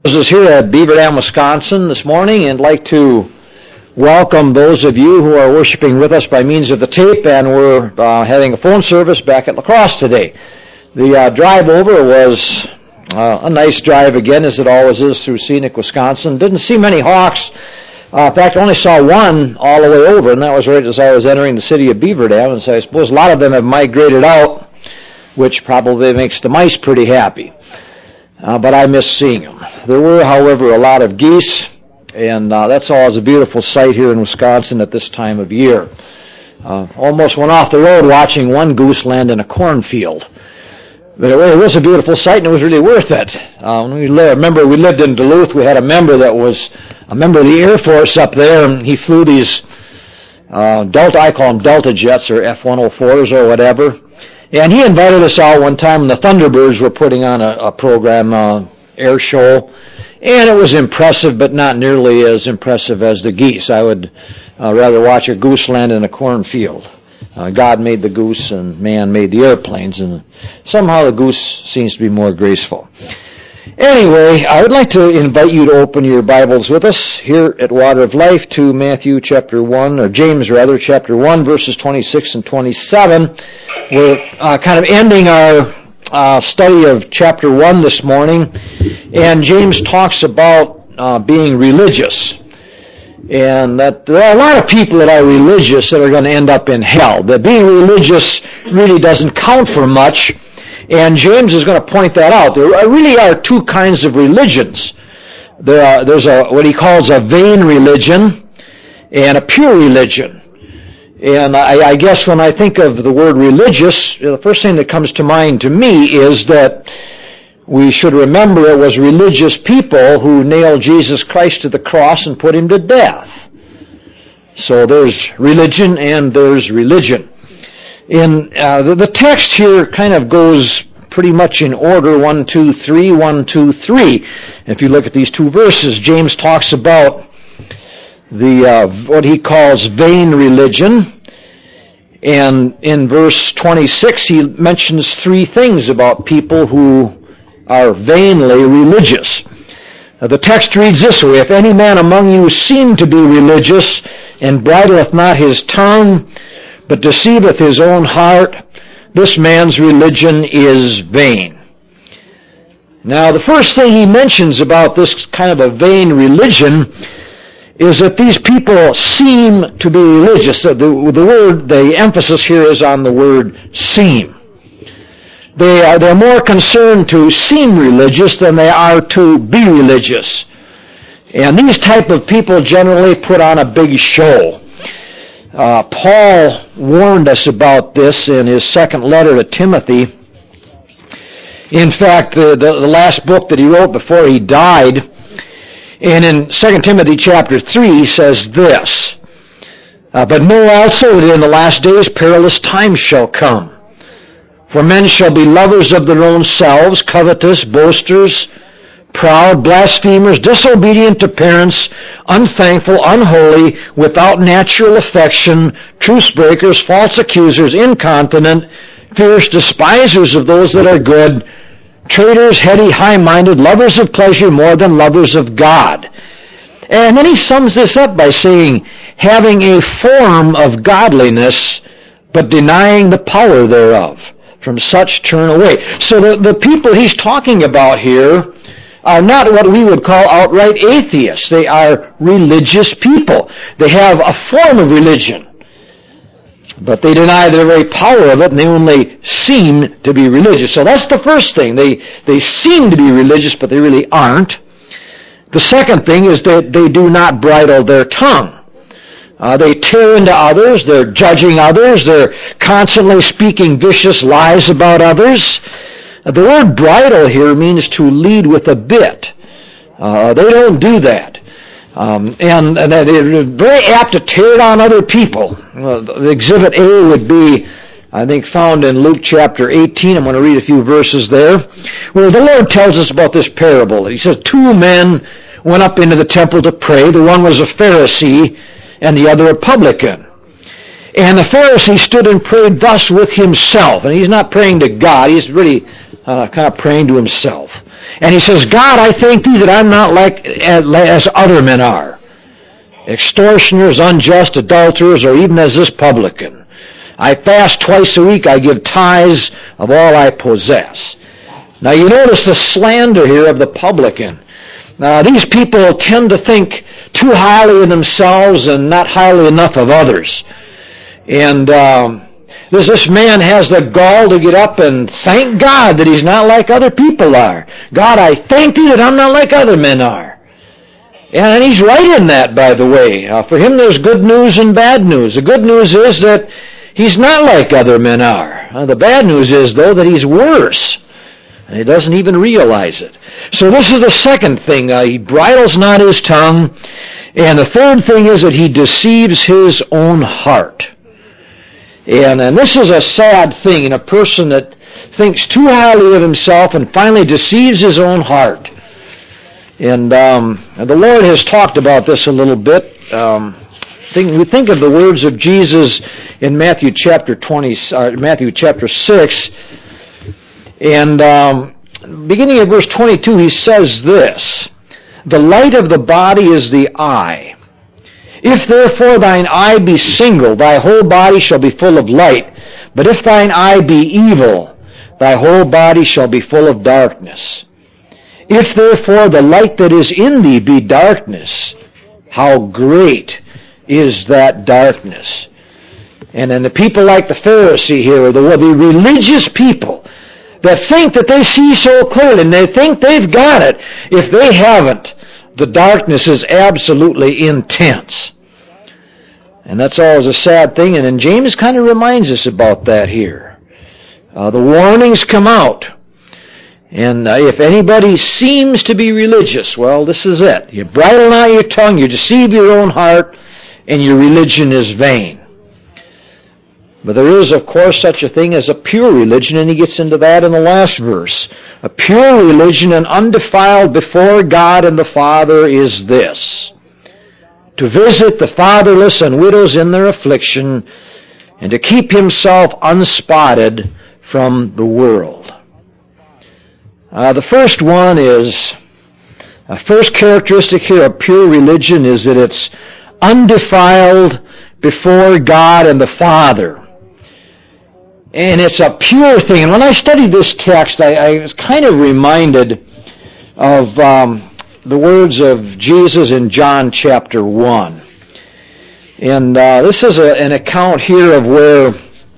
Is here at Beaver Dam, Wisconsin this morning, and I'd like to welcome those of you who are worshiping with us by means of the tape, and we're having a phone service back at La Crosse today. The drive over was a nice drive again, as it always is, through scenic Wisconsin. Didn't see many hawks. In fact, I only saw one all the way over, and that was right as I was entering the city of Beaver Dam, and so I suppose a lot of them have migrated out, which probably makes the mice pretty happy. But I missed seeing them. There were, however, a lot of geese, and that's always a beautiful sight here in Wisconsin at this time of year. Almost went off the road watching one goose land in a cornfield. But it was a beautiful sight, and it was really worth it. Remember, we lived in Duluth. We had a member that was a member of the Air Force up there, and he flew these Delta, I call them Delta jets, or F-104s or whatever. And he invited us out one time when the Thunderbirds were putting on a program, air show, and it was impressive, but not nearly as impressive as the geese. I would rather watch a goose land in a cornfield. God made the goose and man made the airplanes, and somehow the goose seems to be more graceful. Anyway, I would like to invite you to open your Bibles with us here at Water of Life to Matthew chapter 1, or James rather, chapter 1, verses 26 and 27. We're kind of ending our study of chapter 1 this morning, and James talks about being religious. And that there are a lot of people that are religious that are going to end up in hell. That being religious really doesn't count for much. And James is going to point that out. There really are two kinds of religions. There's what he calls a vain religion and a pure religion. And I guess when I think of the word religious, the first thing that comes to mind to me is that we should remember it was religious people who nailed Jesus Christ to the cross and put him to death. So there's religion and there's religion. In the text here kind of goes pretty much in order, 1, 2, 3, 1, 2, 3. If you look at these two verses, James talks about what he calls vain religion. And in verse 26, he mentions three things about people who are vainly religious. The text reads this way: "If any man among you seem to be religious, and bridleth not his tongue, but deceiveth his own heart, this man's religion is vain." Now, the first thing he mentions about this kind of a vain religion is that these people seem to be religious. So the emphasis here is on the word seem. They're more concerned to seem religious than they are to be religious. And these type of people generally put on a big show. Paul warned us about this in his second letter to Timothy. In fact, the last book that he wrote before he died, and in 2 Timothy chapter 3, he says this: "But know also that in the last days perilous times shall come. For men shall be lovers of their own selves, covetous, boasters, proud, blasphemers, disobedient to parents, unthankful, unholy, without natural affection, truce breakers, false accusers, incontinent, fierce, despisers of those that are good, traitors, heady, high-minded, lovers of pleasure more than lovers of God." And then he sums this up by saying, "having a form of godliness, but denying the power thereof. From such turn away." So the people he's talking about here are not what we would call outright atheists. They are religious people. They have a form of religion, but they deny the very power of it, and they only seem to be religious. So that's the first thing. They seem to be religious, but they really aren't. The second thing is that they do not bridle their tongue. They tear into others, they're judging others, they're constantly speaking vicious lies about others. The word bridle here means to lead with a bit. They don't do that. And they're very apt to tear down other people. Exhibit A would be, I think, found in Luke chapter 18. I'm going to read a few verses there, where the Lord tells us about this parable. He says, 2 men went up into the temple to pray. The one was a Pharisee, and the other a publican. And the Pharisee stood and prayed thus with himself. And he's not praying to God, he's really kind of praying to himself. And he says, God, I thank thee that I'm not like as other men are. Extortioners, unjust, adulterers, or even as this publican. I fast twice a week. I give tithes of all I possess. Now you notice the slander here of the publican. Now these people tend to think too highly of themselves and not highly enough of others. And this man has the gall to get up and thank God that he's not like other people are. God, I thank thee that I'm not like other men are. And he's right in that, by the way. For him there's good news and bad news. The good news is that he's not like other men are. The bad news is, though, that he's worse. And he doesn't even realize it. So this is the second thing. He bridles not his tongue. And the third thing is that he deceives his own heart. And this is a sad thing in a person that thinks too highly of himself and finally deceives his own heart. And the Lord has talked about this a little bit. We think of the words of Jesus in Matthew chapter 6, and beginning at verse 22, he says this: "The light of the body is the eye. If therefore thine eye be single, thy whole body shall be full of light. But if thine eye be evil, thy whole body shall be full of darkness. If therefore the light that is in thee be darkness, how great is that darkness." And then the people like the Pharisee here, the religious people that think that they see so clearly and they think they've got it. If they haven't, the darkness is absolutely intense. And that's always a sad thing, and then James kind of reminds us about that here. The warnings come out. And if anybody seems to be religious, well, this is it. You bridle not your tongue, you deceive your own heart, and your religion is vain. But there is, of course, such a thing as a pure religion, and he gets into that in the last verse. A pure religion and undefiled before God and the Father is this: to visit the fatherless and widows in their affliction, and to keep himself unspotted from the world. The first one is, first characteristic here of pure religion is that it's undefiled before God and the Father. And it's a pure thing. And when I studied this text, I was kind of reminded of the words of Jesus in John chapter 1. And this is an account here of where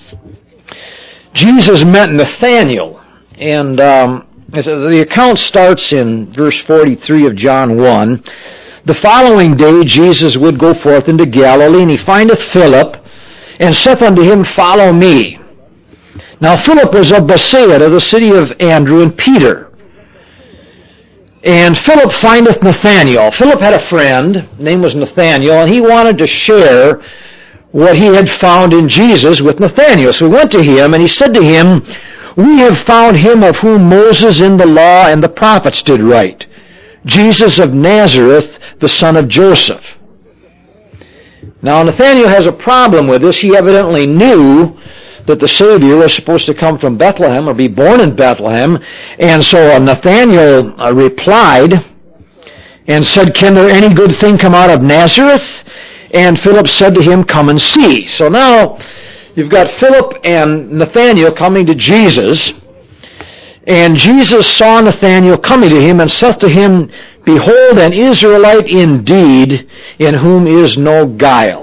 Jesus met Nathanael. And the account starts in verse 43 of John 1. "The following day Jesus would go forth into Galilee, and he findeth Philip, and saith unto him, Follow me. Now Philip was of Bethsaida, the city of Andrew and Peter. And Philip findeth Nathanael." Philip had a friend, his name was Nathanael, and he wanted to share what he had found in Jesus with Nathanael. So he went to him, and he said to him, "We have found him of whom Moses in the law and the prophets did write, Jesus of Nazareth, the son of Joseph." Now Nathanael has a problem with this. He evidently knew that the Savior was supposed to come from Bethlehem or be born in Bethlehem. And so Nathanael replied and said, "Can there any good thing come out of Nazareth?" And Philip said to him, "Come and see." So now you've got Philip and Nathanael coming to Jesus. And Jesus saw Nathanael coming to him and saith to him, "Behold, an Israelite indeed, in whom is no guile."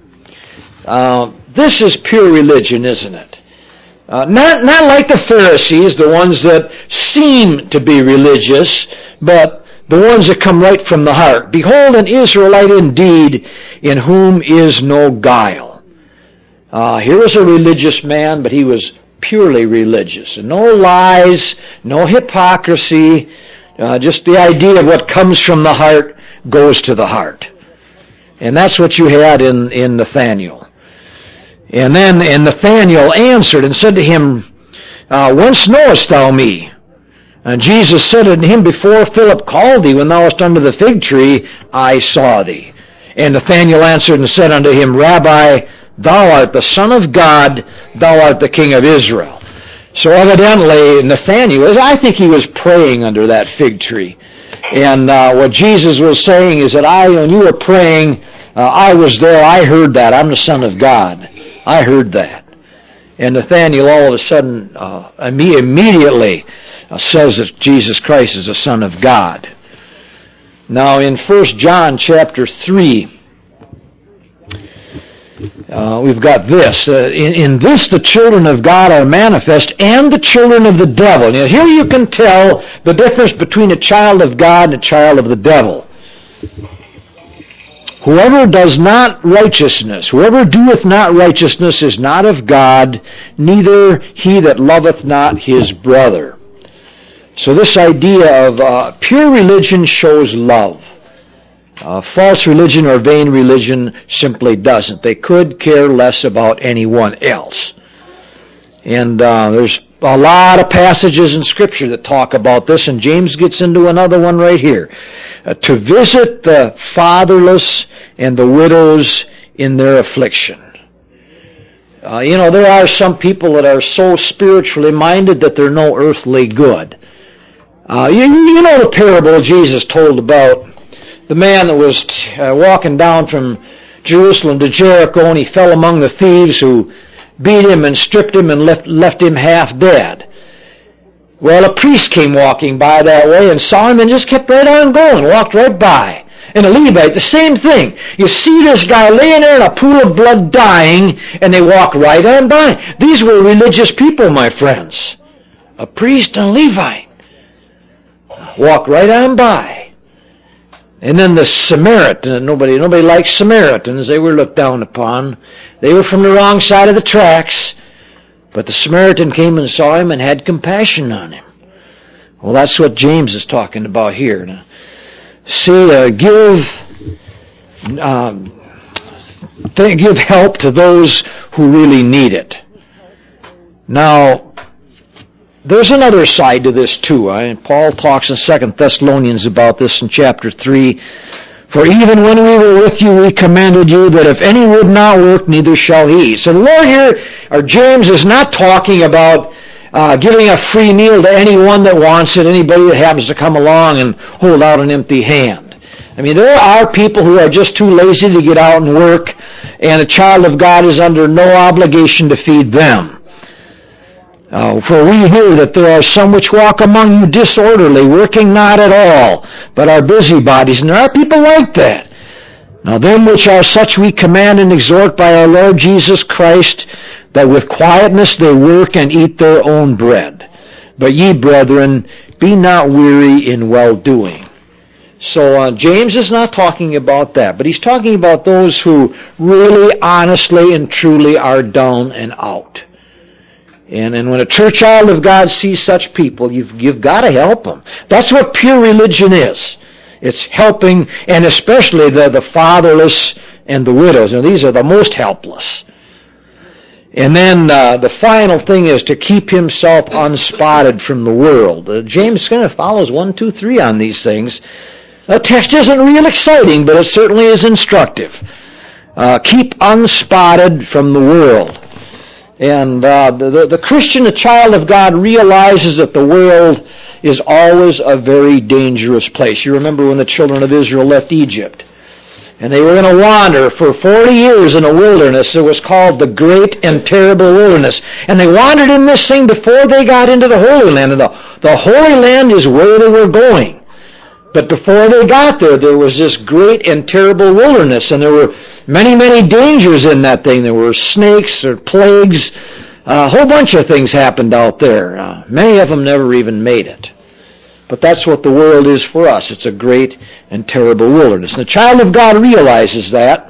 This is pure religion, isn't it? Not like the Pharisees, the ones that seem to be religious, but the ones that come right from the heart. "Behold, an Israelite indeed, in whom is no guile." Here was a religious man, but he was purely religious. And no lies, no hypocrisy, just the idea of what comes from the heart goes to the heart. And that's what you had in Nathanael. And Nathanael answered and said to him, "Whence knowest thou me?" And Jesus said unto him, "Before Philip called thee, when thou wast under the fig tree, I saw thee." And Nathanael answered and said unto him, "Rabbi, thou art the Son of God, thou art the King of Israel." So evidently, Nathanael, I think he was praying under that fig tree. And what Jesus was saying is that when you were praying, I was there, I heard that. I'm the Son of God. I heard that. And Nathanael all of a sudden, immediately says that Jesus Christ is the Son of God. Now in 1 John chapter 3, we've got this. In this the children of God are manifest, and the children of the devil. Now here you can tell the difference between a child of God and a child of the devil. Whoever does not righteousness, whoever doeth not righteousness is not of God, neither he that loveth not his brother. So this idea of pure religion shows love. False religion or vain religion simply doesn't. They could care less about anyone else. And there's a lot of passages in Scripture that talk about this, and James gets into another one right here. To visit the fatherless and the widows in their affliction. There are some people that are so spiritually minded that they're no earthly good. You know the parable Jesus told about the man that was walking down from Jerusalem to Jericho, and he fell among the thieves who beat him and stripped him and left him half dead. Well, a priest came walking by that way and saw him and just kept right on going, walked right by. And a Levite, the same thing. You see this guy laying there in a pool of blood dying, and they walk right on by. These were religious people, my friends. A priest and a Levite. Walk right on by. And then the Samaritan, nobody likes Samaritans. They were looked down upon. They were from the wrong side of the tracks. But the Samaritan came and saw him and had compassion on him. Well, that's what James is talking about here. Now, see, give help to those who really need it. Now, there's another side to this too. Paul talks in 2 Thessalonians about this in chapter 3. For even when we were with you, we commanded you that if any would not work, neither shall he. So the Lord here, or James, is not talking about giving a free meal to anyone that wants it, anybody that happens to come along and hold out an empty hand. I mean, there are people who are just too lazy to get out and work, and a child of God is under no obligation to feed them. For we hear that there are some which walk among you disorderly, working not at all, but are busybodies. And there are people like that. Now them which are such we command and exhort by our Lord Jesus Christ, that with quietness they work and eat their own bread. But ye, brethren, be not weary in well-doing. So James is not talking about that, but he's talking about those who really, honestly, and truly are down and out. And when a true child of God sees such people, you've got to help them. That's what pure religion is. It's helping, and especially the fatherless and the widows. And these are the most helpless. And then the final thing is to keep himself unspotted from the world. James kind of follows 1, 2, 3 on these things. The text isn't real exciting, but it certainly is instructive. Keep unspotted from the world. And the Christian, the child of God, realizes that the world is always a very dangerous place. You remember when the children of Israel left Egypt, and they were going to wander for 40 years in a wilderness. It was called the Great and Terrible Wilderness. And they wandered in this thing before they got into the Holy Land. And the Holy Land is where they were going. But before they got there, there was this great and terrible wilderness, and there were many, many dangers in that thing. There were snakes or plagues. A whole bunch of things happened out there. Many of them never even made it. But that's what the world is for us. It's a great and terrible wilderness. And the child of God realizes that.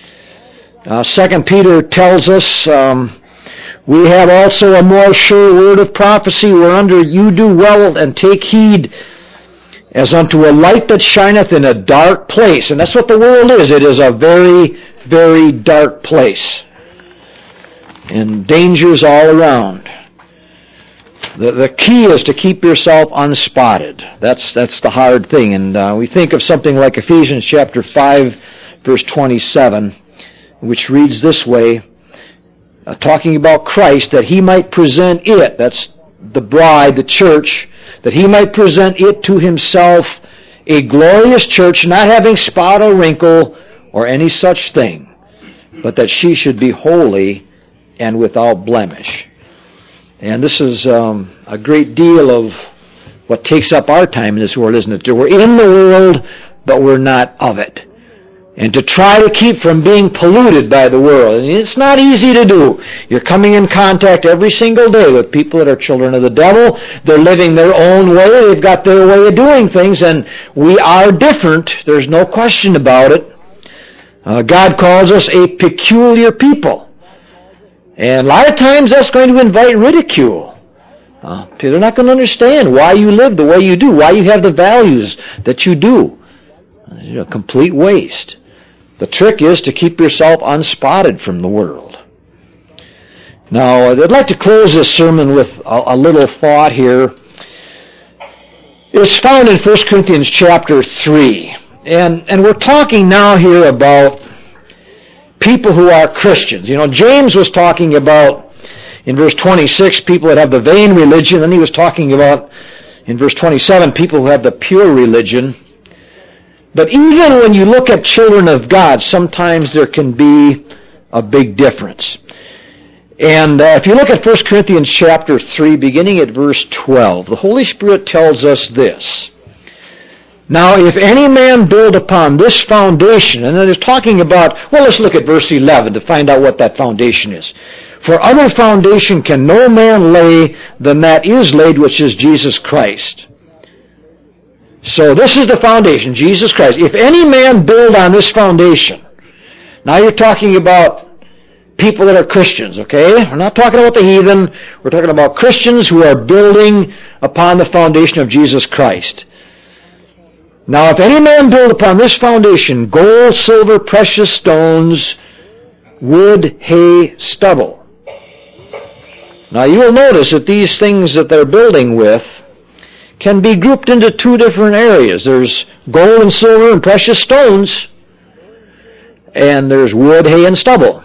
2 Peter tells us, we have also a more sure word of prophecy, whereunder you do well and take heed, as unto a light that shineth in a dark place. And that's what the world is. It is a very, very dark place. And dangers all around. The key is to keep yourself unspotted. That's the hard thing. And we think of something like Ephesians chapter 5, verse 27, which reads this way, talking about Christ, that he might present it, that's the bride, the church, that he might present it to himself, a glorious church, not having spot or wrinkle or any such thing, but that she should be holy and without blemish. And this is a great deal of what takes up our time in this world, isn't it? We're in the world, but we're not of it. And to try to keep from being polluted by the world. And it's not easy to do. You're coming in contact every single day with people that are children of the devil. They're living their own way. They've got their way of doing things, and we are different. There's no question about it. God calls us a peculiar people. And a lot of times that's going to invite ridicule. They're not going to understand why you live the way you do, why you have the values that you do. It's a complete waste. The trick is to keep yourself unspotted from the world. Now, I'd like to close this sermon with a little thought here. It's found in 1 Corinthians chapter 3. And we're talking now here about people who are Christians. You know, James was talking about, in verse 26, people that have the vain religion. Then he was talking about, in verse 27, people who have the pure religion. But even when you look at children of God, sometimes there can be a big difference. And if you look at 1 Corinthians chapter 3, beginning at verse 12, the Holy Spirit tells us this. Now, if any man build upon this foundation, and then it's talking about, well, let's look at verse 11 to find out what that foundation is. For other foundation can no man lay than that is laid, which is Jesus Christ. So this is the foundation, Jesus Christ. If any man build on this foundation, now you're talking about people that are Christians, okay? We're not talking about the heathen. We're talking about Christians who are building upon the foundation of Jesus Christ. Now, if any man build upon this foundation gold, silver, precious stones, wood, hay, stubble. Now, you will notice that these things that they're building with can be grouped into two different areas. There's gold and silver and precious stones, and there's wood, hay, and stubble.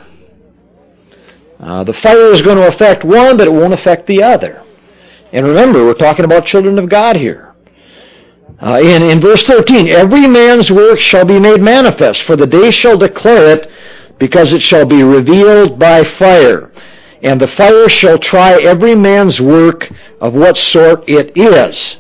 The fire is going to affect one, but it won't affect the other. And remember, we're talking about children of God here. In verse 13, every man's work shall be made manifest, for the day shall declare it, because it shall be revealed by fire. And the fire shall try every man's work of what sort it is.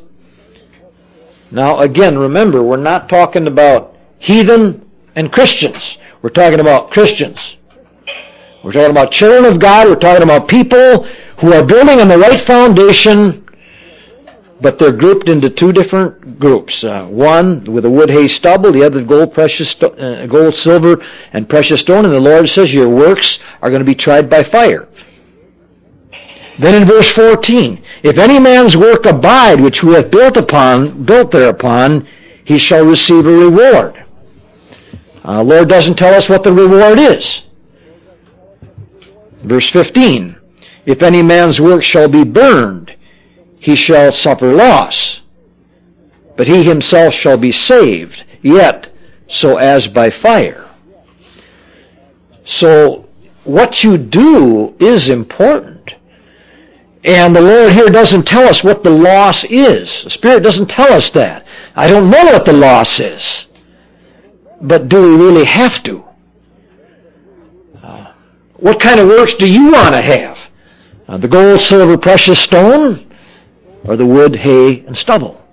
Now, again, remember, we're not talking about heathen and Christians. We're talking about Christians. We're talking about children of God. We're talking about people who are building on the right foundation, but they're grouped into two different groups. One with a wood, hay, stubble. The other gold, silver, and precious stone. And the Lord says your works are going to be tried by fire. Then in verse 14, if any man's work abide, which we have built thereupon, he shall receive a reward. The Lord doesn't tell us what the reward is. Verse 15, if any man's work shall be burned, he shall suffer loss, but he himself shall be saved, yet so as by fire. So what you do is important. And the Lord here doesn't tell us what the loss is. The Spirit doesn't tell us that. I don't know what the loss is. But do we really have to? What kind of works do you want to have? The gold, silver, precious stone, or the wood, hay, and stubble?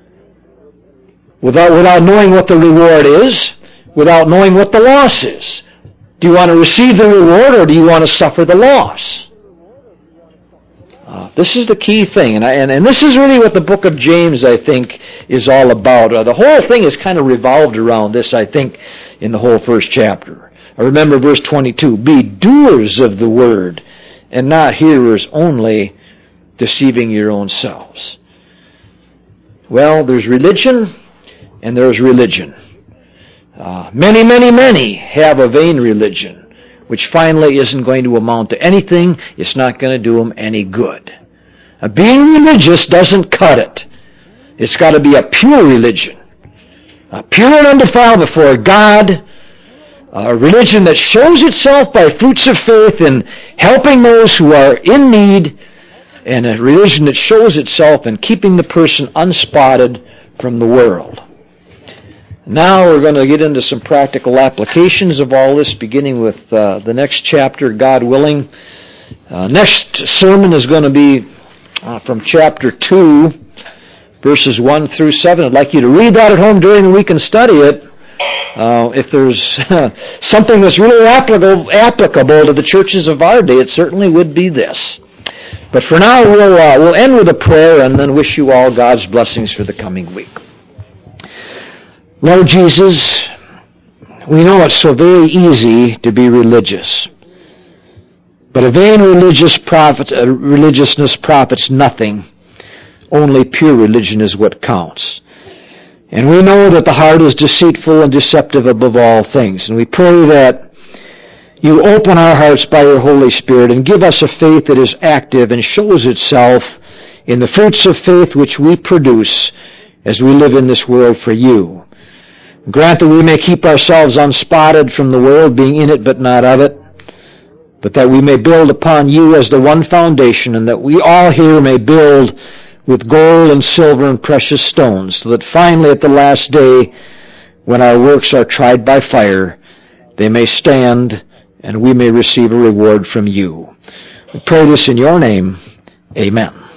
Without knowing what the reward is, without knowing what the loss is. Do you want to receive the reward, or do you want to suffer the loss? This is the key thing, and this is really what the book of James, I think, is all about. The whole thing is kind of revolved around this, I think, in the whole first chapter. Remember verse 22, be doers of the word, and not hearers only, deceiving your own selves. Well, there's religion, and there's religion. Many have a vain religion, which finally isn't going to amount to anything. It's not going to do them any good. Being religious doesn't cut it. It's got to be a pure religion. Pure and undefiled before God, A religion that shows itself by fruits of faith in helping those who are in need, and a religion that shows itself in keeping the person unspotted from the world. Now we're going to get into some practical applications of all this, beginning with the next chapter, God willing. Next sermon is going to be from chapter 2, verses 1 through 7. I'd like you to read that at home during the week and study it. If there's something that's really applicable to the churches of our day, it certainly would be this. But for now, we'll end with a prayer and then wish you all God's blessings for the coming week. Lord Jesus, we know it's so very easy to be religious. But a vain religiousness profits nothing. Only pure religion is what counts. And we know that the heart is deceitful and deceptive above all things. And we pray that you open our hearts by your Holy Spirit and give us a faith that is active and shows itself in the fruits of faith which we produce as we live in this world for you. Grant that we may keep ourselves unspotted from the world, being in it but not of it, but that we may build upon you as the one foundation, and that we all here may build with gold and silver and precious stones, so that finally at the last day, when our works are tried by fire, they may stand and we may receive a reward from you. We pray this in your name. Amen.